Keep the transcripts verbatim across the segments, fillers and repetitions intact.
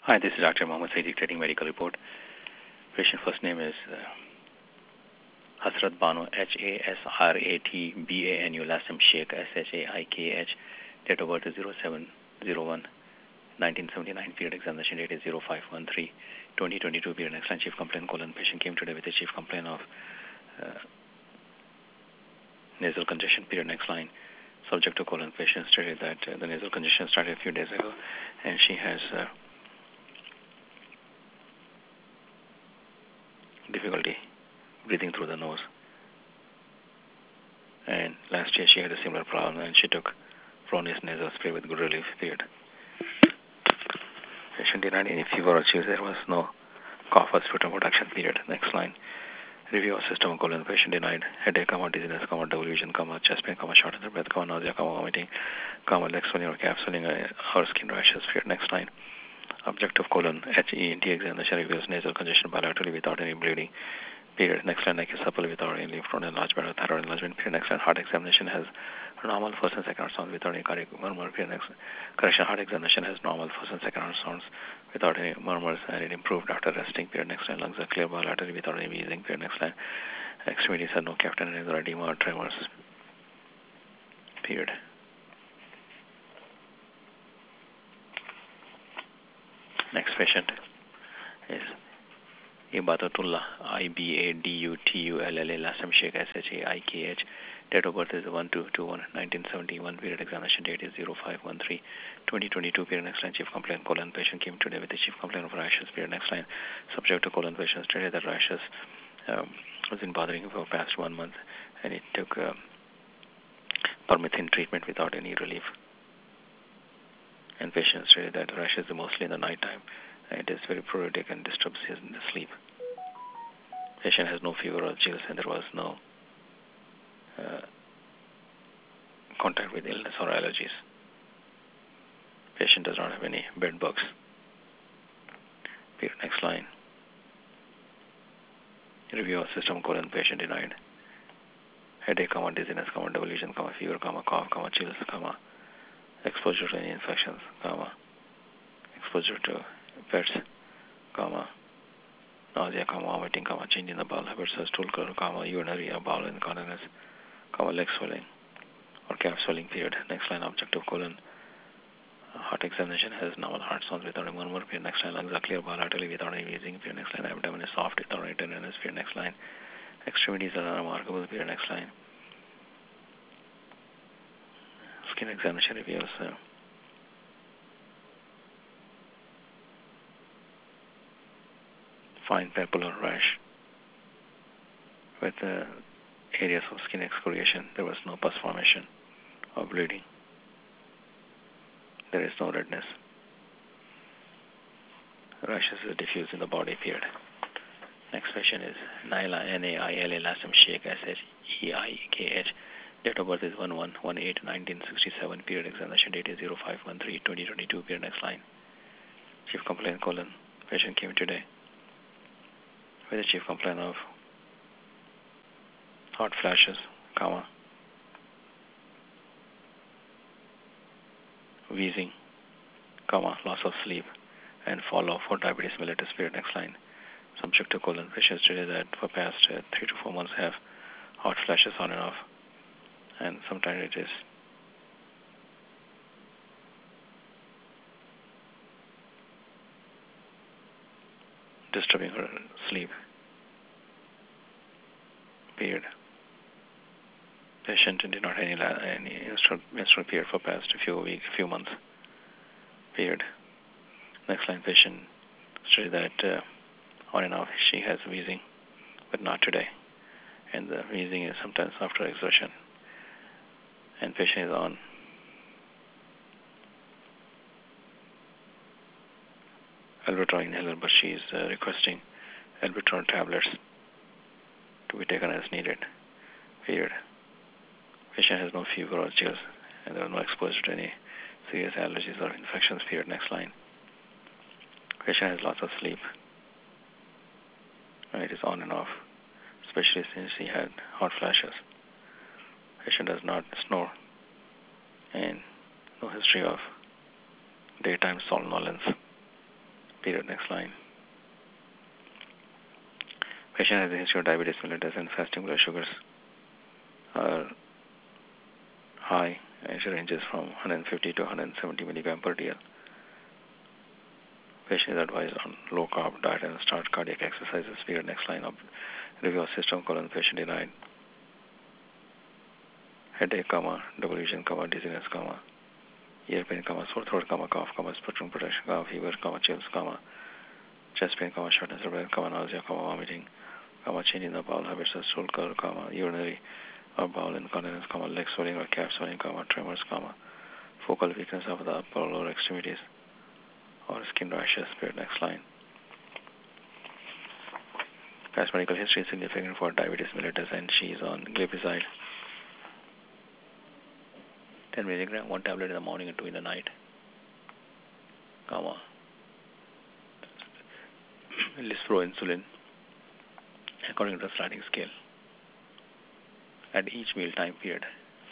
Hi, this is Doctor Mohammed Saidi, dictating medical report. Patient first name is uh, Hasrat Banu, H A S R A T B A N U, last name Sheikh, S H A I K H, date of birth is zero seven zero one nineteen seventy-nine, period examination date is zero five one three twenty twenty-two, period next line, chief complaint colon. Patient came today with a chief complaint of uh, nasal congestion, period next line. Subject to colon. Patient stated that uh, the nasal congestion started a few days ago and she has uh, difficulty breathing through the nose. And last year she had a similar problem and she took Flonase nasal spray with good relief, period. Patient denied any fever or chills. There was no cough or sputum production, period. Next line. Review of system of colon. Patient denied headache, comma, dizziness, comma, double vision, comma, chest pain, comma, shortness of breath, comma, nausea, comma, vomiting, comma, leg swelling or calf swelling, uh, or skin rashes, period. Next line. Objective colon. H E N T examination reveals nasal congestion bilaterally without any bleeding, period. Next line, like a supple without any lymph node enlargement or thyroid enlargement, period. Next line, heart examination has normal first and second sounds without any cardiac murmur, period. Next correction, heart examination has normal first and second sounds without any murmurs and it improved after resting, period. Next line, lungs are clear bilaterally without any wheezing, period. Next line, extremities have no captain or edema or tremors, period. Next patient is Ibadatullah, I B A D U T U L L A, last name Sheikh, S H A I K H, date of birth is one two two one nineteen seventy-one, period examination date is zero five one three twenty twenty-two, period. Next line, chief complaint colon. Patient came today with a chief complaint of rashes, period. Next line, subject to colon. Patient stated that rashes um, has been bothering him for past one month and it took uh, permethrin treatment without any relief. And patient stated that rashes are mostly in the night time and it is very pruritic and disturbs his sleep. Patient has no fever or chills and there was no uh, contact with illness or allergies. Patient does not have any bed bugs. Period. Next line. Review of system colon. Patient denied headache, comma, dizziness, comma, double vision, comma, fever, comma, cough, comma, chills, comma, exposure to any infections, comma, exposure to pets, comma, nausea, comma, vomiting, comma, change in the bowel habits, stool color, comma, urinary or bowel incontinence, comma, leg swelling or calf swelling, period. Next line, objective colon. Heart examination has normal heart sounds without a murmur, period. Next line, lungs are clear bilaterally without any wheezing, period. Next line, abdomen is soft without any tenderness, period. Next line, extremities are unremarkable, period. Next line, skin examination reveals uh, fine papular rash with uh, areas of skin excoriation. There was no pus formation or bleeding. There is no redness. Rashes is diffused in the body, period. Next patient is Naila, N A I L A, last name Sheikh, S H E I K H. Date of birth is one one one eight nineteen sixty-seven, period. Examination date is zero five one three twenty twenty-two, period. Next line. Chief complaint colon. Patient came today with a chief complaint of hot flashes, comma, wheezing, comma, loss of sleep, and follow for diabetes mellitus, period. Next line. Subject to colon. Patient stated that for past uh, three to four months have hot flashes on and off, and sometimes it is disturbing her sleep, period. Patient did not have any, any menstrual period for past a few weeks, few months, period. Next line, patient stated that uh, on and off she has wheezing, but not today. And the wheezing is sometimes after exertion. And patient is on albuterol inhaler, but she is uh, requesting albuterol tablets to be taken as needed, period. Patient has no fever or chills, and there is no exposure to any serious allergies or infections, period. Next line. Patient has lots of sleep, and it is on and off, especially since he had hot flashes. Patient does not snore, and no history of daytime somnolence, Period. Next line. Patient has a history of diabetes mellitus and fasting blood sugars are high, and it ranges from one hundred fifty to one hundred seventy milligram per D L. Patient is advised on low carb diet and start cardiac exercises. Period. Next line. Of review of system colon. Patient denied headache, comma, delusion, comma, dizziness, comma, ear pain, comma, sore throat, comma, cough, comma, sputum protection, comma, fever, comma, chills, comma, chest pain, comma, shortness of breath, comma, nausea, comma, vomiting, comma, change in the bowel habits, of stool curl, comma, urinary or bowel incontinence, comma, leg swelling or calf swelling, comma, tremors, comma, focal weakness of the upper or lower extremities, or skin rashes. Period. Next line. Past medical history is significant for diabetes mellitus, and she is on glipizide. ten milligram, one tablet in the morning and two in the night, comma, lispro-insulin, according to the sliding scale, at each meal time period,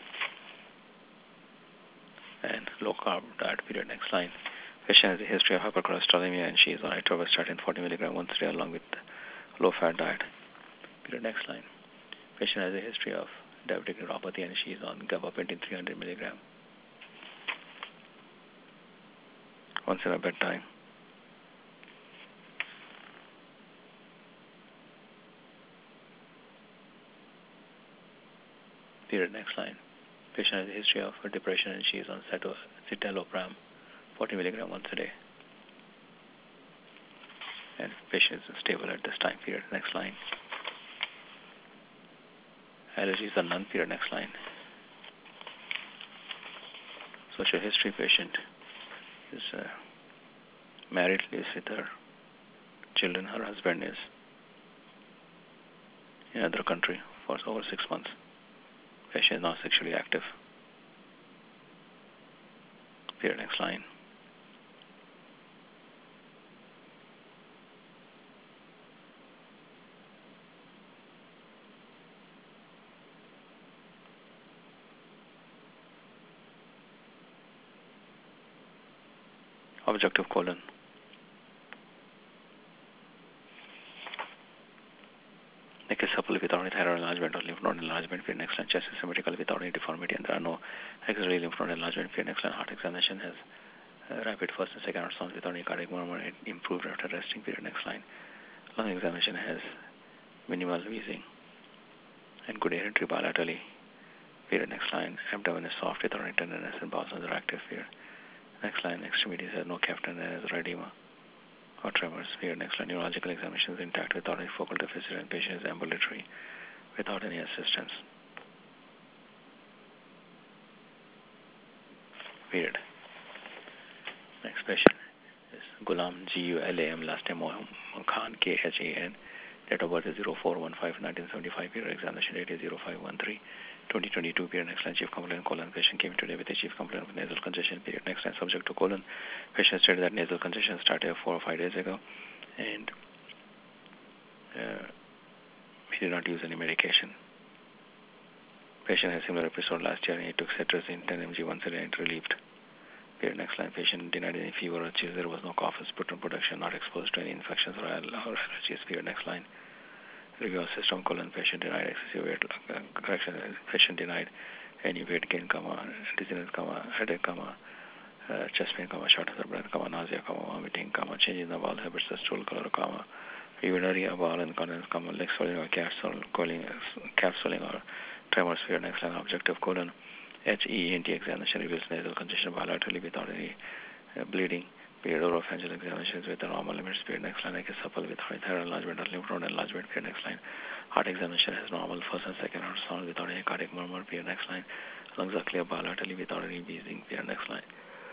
and low carb diet. Period. Next line. Patient has a history of hypercholesterolemia, and she is on atorvastatin forty milligram once a day along with low fat diet. Period. Next line. Patient has a history of diabetic neuropathy, and she is on gabapentin three hundred milligram once in a bedtime. Period. Next line. Patient has a history of depression, and she is on citalopram forty milligram once a day. And patient is stable at this time period. Next line. Allergies are none. Period. Next line. Social history. Patient is uh, married, lives with her children. Her husband is in another country for over six months. Patient is not sexually active. Period. Next line. Objective colon. Neck is supple without any thyroid enlargement or lymph node enlargement. Period. Next line. Chest is symmetrical without any deformity, and there are no axillary lymph node enlargement. Period. Next line. Heart examination has uh, rapid first and second sounds without any cardiac murmur and improved after resting. Period. Next line. Lung examination has minimal wheezing and good air entry bilaterally. Period. Next line. Abdomen is soft without any tenderness and bowels are active. Period. Next line. Extremities has no calf tenderness or edema or tremors. Period. Next line. Neurological examination is intact without any focal deficit, and patient is ambulatory without any assistance. Period. Next patient is Gulam, G U L A M, last name Khan, K H A N. Date of birth is zero four one five nineteen seventy-five. Period. Examination date is zero five one three twenty twenty-two. Period. Next line. Chief complaint colon. Patient came today with a chief complaint of nasal congestion. Period. Next line. Subject to colon. Patient stated that nasal congestion started four or five days ago, and uh, he did not use any medication. Patient had similar episode last year, and he took cetirizine ten milligrams once a day and relieved. Period. Next line. Patient denied any fever or chills. There was no cough or sputum production, not exposed to any infections or allergies. Period. Next line. Review of system colon. Patient denied excessive weight uh, correction. Patient denied any weight gain, comma, dizziness, comma, headache, comma, uh, chest pain, comma, shortness of breath, comma, nausea, comma, vomiting, comma, change in the bowel habits, the stool color, comma, urinary or bowel incontinence, comma, leg swelling or calf swelling, calf swelling or tremors. Period. Next line. Objective colon. H E N T examination reveals nasal congestion bilaterally without any uh, bleeding. Period. Oropharyngeal examinations with the normal limits. Period. Next line. Neck is supple without any thyroid enlargement or lymph node enlargement. Period. Next line. Heart examination has normal first and second ultrasound without any cardiac murmur. Period. Next line. Lungs are clear bilaterally without any wheezing. Period. Next line.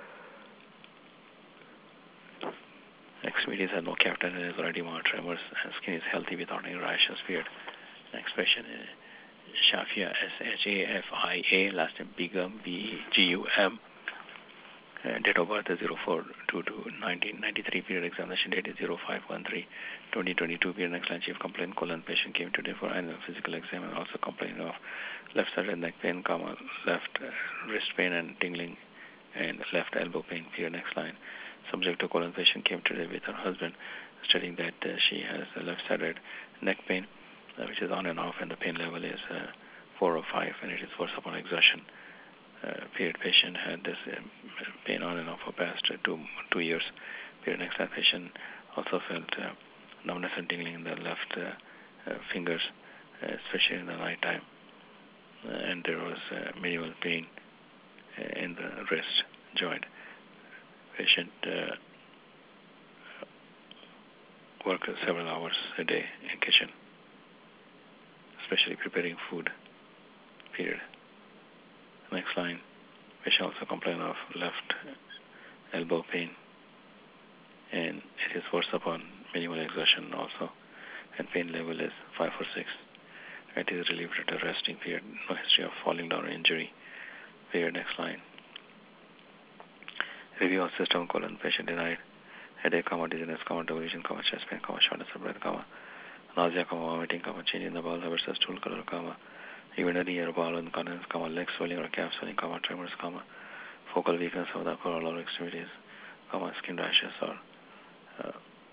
Extremities have no calf tenderness or edema or tremors, and skin is healthy without any rashes. Period. Next patient is Shafia, S H A F I A, last name Begum, B E G U M. Uh, date of birth is zero four two two nineteen ninety-three. Period. Examination date is zero five one three twenty twenty-two. Period. Next line. Chief complaint colon. Patient came today for annual physical exam and also complaining of left sided neck pain, comma, left uh, wrist pain and tingling, and left elbow pain. Period. Next line. Subject to colon patient came today with her husband, stating that uh, she has a left-sided neck pain, uh, which is on and off, and the pain level is uh, four or five, and it is worse upon exertion. Uh, period patient had this uh, pain on and off for past uh, two two years. Period next time patient also felt uh, numbness and tingling in the left uh, uh, fingers, uh, especially in the night time, uh, and there was uh, minimal pain uh, in the wrist joint. Patient uh, worked several hours a day in kitchen, especially preparing food. Period. Next line. Patient also complained of left elbow pain, and it is worse upon minimal exertion also, and pain level is five or six. It is relieved at a resting period. No history of falling down or injury. Period. Next line. Review of system colon patient denied headache, comma, dizziness, comma, devolution, comma, chest pain, comma, shortness of breath, comma, nausea, comma, vomiting, comma, change in the bowel habits, stool color, comma, urinary or bowel incontinence, comma, leg swelling or calf swelling, comma, tremors, comma, focal weakness of the upper or lower extremities, comma, skin rashes or uh,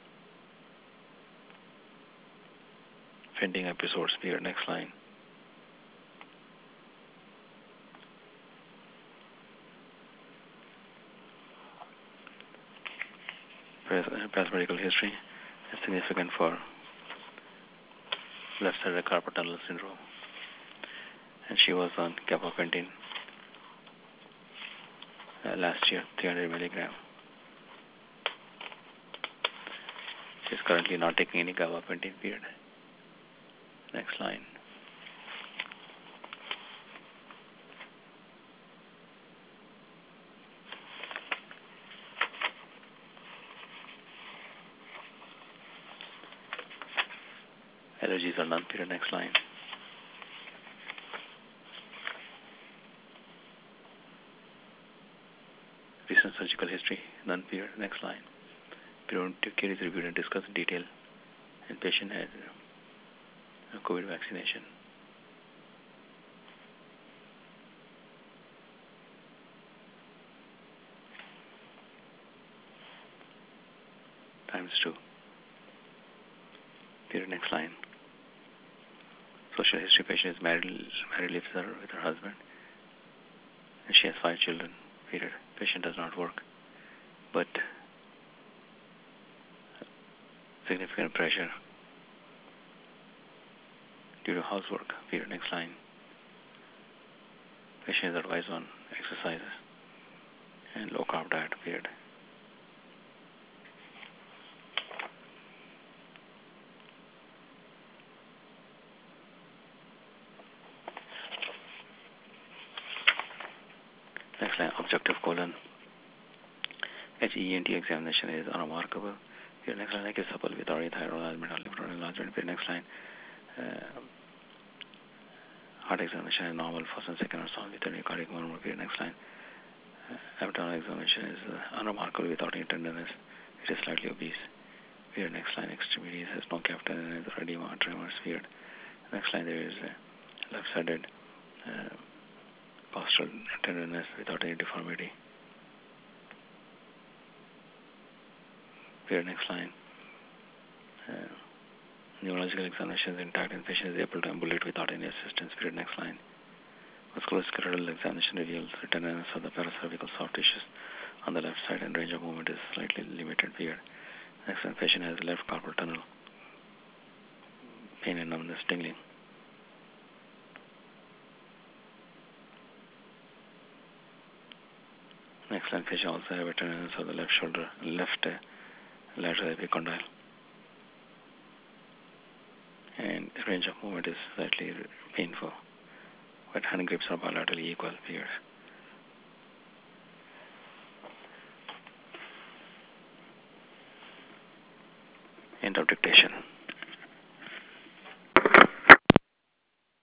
fainting episodes. Period. Next line. Past medical history is significant for left-sided carpal tunnel syndrome, and she was on gabapentin uh, last year, three hundred milligram. She's currently not taking any gabapentin. Period. Next line. Allergies are none. Period. Next line. Recent surgical history, none. Period. Next line. Preventive care is reviewed and discussed in detail, and patient has a COVID vaccination. Times two. Period. Next line. Social history patient is married, married lives with her, with her husband, and she has five children. Period. Patient does not work, but significant pressure due to housework. Period. Next line. Patient is advised on exercises and low carb diet. Period. Next line. Objective colon. H E N T examination is unremarkable. Period. Next line. Neck is supple without any thyroid enlargement or lymph node enlargement. Period. Next line. Uh, heart examination is normal, first and second are solid without any cardiac murmur. Period. Next line. Uh, abdominal examination is uh, unremarkable without any tenderness. It is slightly obese. Period. Next line. Extremities has no captain and is edema, tremors. Period. Next line. There is uh, left-sided uh, costal tenderness without any deformity. Period. Next line. Uh, neurological examination is intact and patient is able to ambulate without any assistance. Period. Next line. Musculoskeletal examination reveals tenderness of the paracervical soft tissues on the left side and range of movement is slightly limited. Period. Next line. Patient has left carpal tunnel pain and numbness, tingling. Next line. Patient also have a tenderness of the left shoulder, left uh, lateral epicondyle, and range of movement is slightly painful, but hand grips are bilaterally equal. Period. End of dictation.